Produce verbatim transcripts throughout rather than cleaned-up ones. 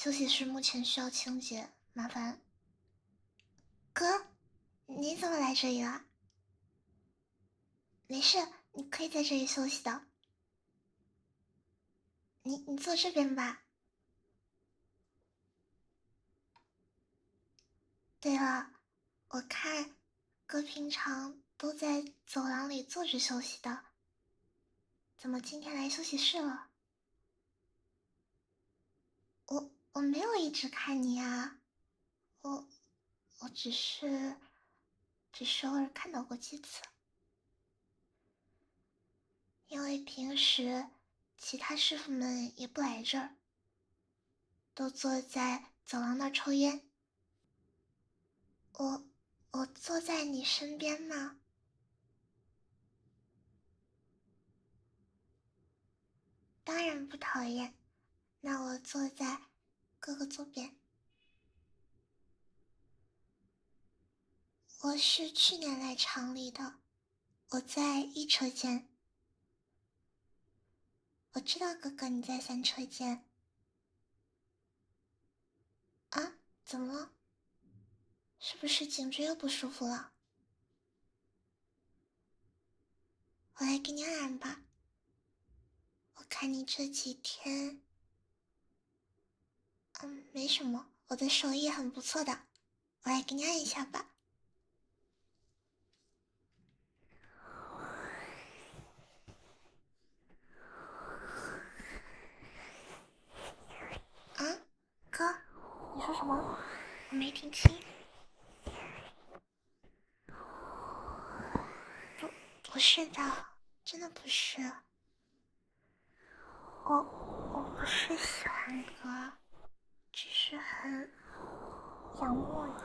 休息室目前需要清洁，麻烦。哥，你怎么来这里了？没事，你可以在这里休息的。你你坐这边吧。对了，我看哥平常都在走廊里坐着休息的，怎么今天来休息室了？我我没有一直看你啊，我我只是只是偶尔看到过几次，因为平时其他师傅们也不来这儿，都坐在走廊那儿抽烟。我我坐在你身边呢。当然不讨厌，那我坐在哥哥左边。我是去年来厂里的，我在一车间。我知道哥哥你在三车间。啊？怎么了？是不是颈椎又不舒服了？我来给你按按吧。我看你这几天……嗯，没什么，我的手艺很不错的，我来给你按一下吧。啊，哥，你说什么？我没听清。不，不是的，真的不是。我我不是喜欢哥，只是很仰慕你。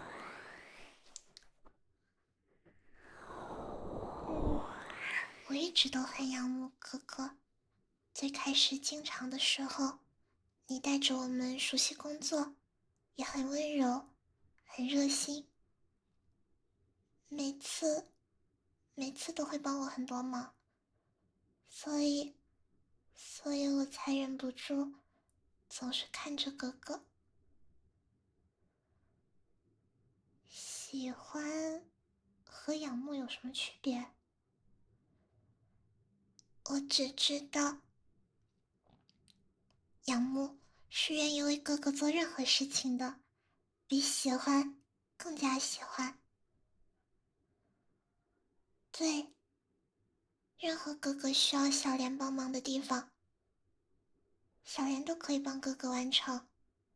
嗯，我一直都很仰慕哥哥。最开始进厂的时候，你带着我们熟悉工作，也很温柔，很热心，每次每次都会帮我很多忙，所以所以我才忍不住总是看着哥哥。喜欢和仰慕有什么区别？我只知道，仰慕是愿意为哥哥做任何事情的，比喜欢更加喜欢。对，任何哥哥需要小莲帮忙的地方，小莲都可以帮哥哥完成。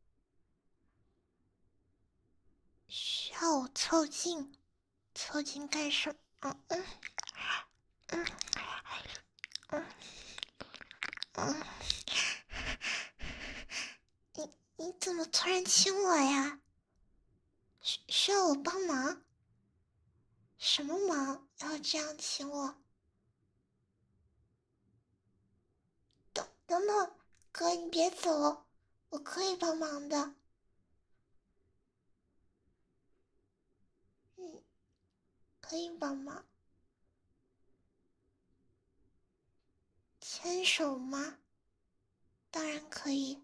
需要我凑近？凑近干什么？嗯嗯嗯嗯嗯，你你怎么突然亲我呀？需需要我帮忙？什么忙要这样亲我？等等等，哥你别走，我可以帮忙的。嗯，可以帮忙。牵手吗？当然可以。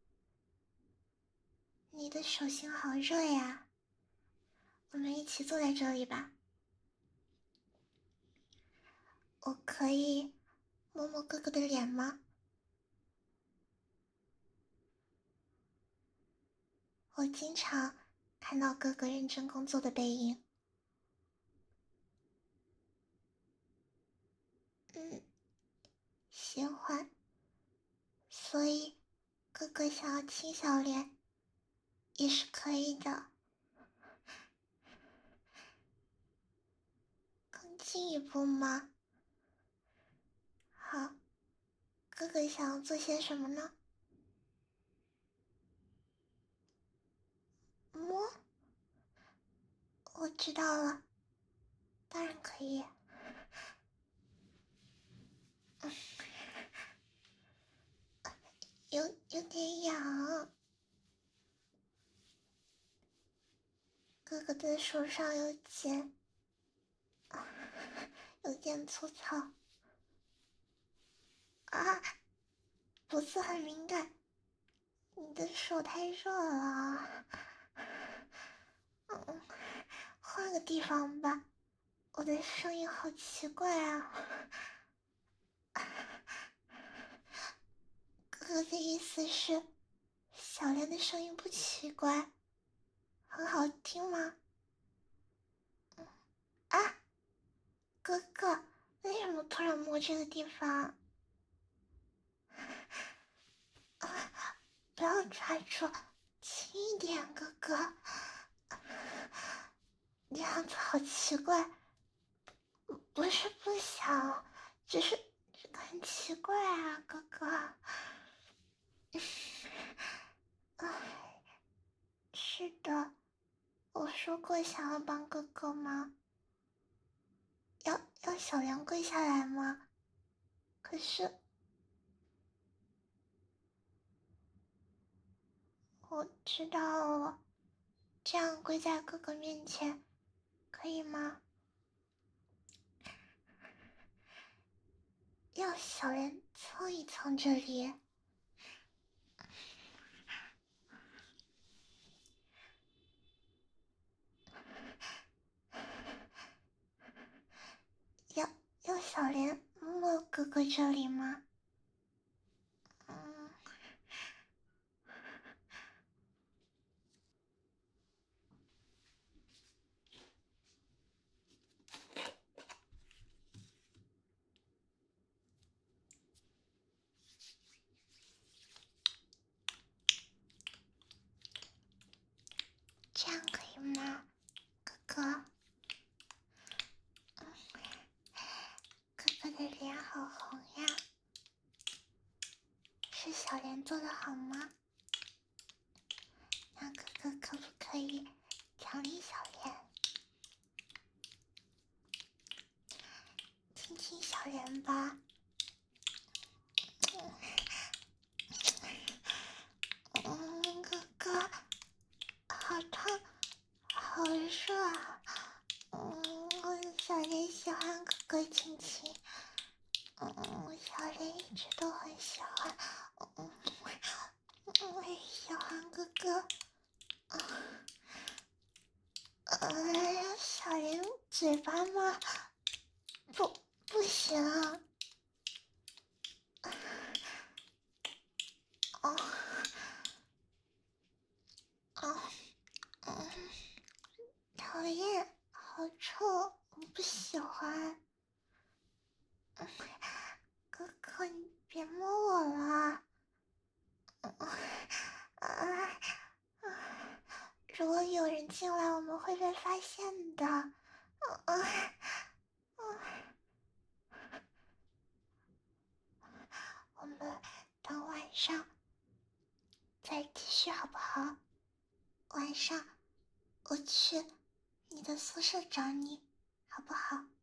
你的手心好热呀，我们一起坐在这里吧。我可以摸摸哥哥的脸吗？我经常看到哥哥认真工作的背影。嗯，喜欢。所以哥哥想要亲小莲也是可以的。更进一步吗？好，哥哥想要做些什么呢？摸？我知道了，当然可以。嗯，有有点痒。哥哥的手上有茧，有点粗糙。啊，脖子很敏感， 你的手太热了。嗯，换个地方吧，我的声音好奇怪啊。哥哥的意思是，小莲的声音不奇怪，很好听吗？啊，哥哥，为什么突然摸这个地方？啊，不要抓住，轻一点，哥哥。你样子好奇怪，不是不想，只是很奇怪啊，哥哥。是的，我说过想要帮哥哥吗？要要小莲跪下来吗？可是我知道了，这样跪在哥哥面前，可以吗？要小莲蹭一蹭这里。要要小莲摸哥哥这里吗？嗯，这样可以吗，哥哥？嗯，哥哥的脸好红呀，是小莲做的好吗？那哥哥可不可以奖励小莲，亲亲小莲吧？嗯，哥哥，好烫，好热啊！嗯，小莲喜欢哥哥亲亲。嗯，小莲一直都很喜欢。嗯，我也喜欢哥哥。呃，小莲嘴巴吗？不，不行啊。哦，哦，嗯，讨厌，好臭，我不喜欢。嗯，哥哥，你别摸我了。嗯，啊，如果有人进来，我们会被发现的。嗯嗯嗯，我们等晚上再继续好不好？晚上我去你的宿舍找你，好不好？